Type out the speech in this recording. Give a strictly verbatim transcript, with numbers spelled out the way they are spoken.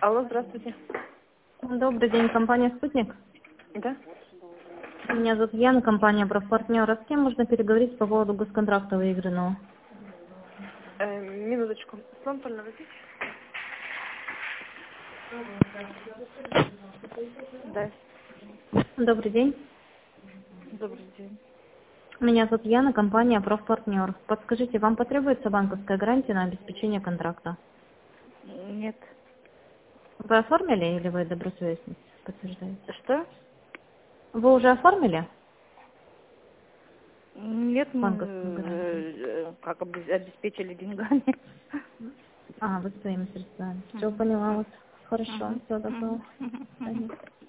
Алло, здравствуйте. Добрый день, компания «Спутник». Да? Меня зовут Яна, компания «Профпартнер». С кем можно переговорить по поводу госконтракта выигранного? Э, минуточку. Слон Польновский. Да. Добрый день. Добрый день. Меня зовут Яна, компания «Профпартнер». Подскажите, вам потребуется банковская гарантия на обеспечение контракта? Нет. Вы оформили или вы добросовестность подтверждаете? Что? Вы уже оформили Нет, мы банковскую гарантию? э, как обе- обеспечили деньгами. А, вы своими средствами. Все, Мгм. поняла вас. Хорошо, Мгм. все Мгм. готово. Мгм. До Мгм. свидания.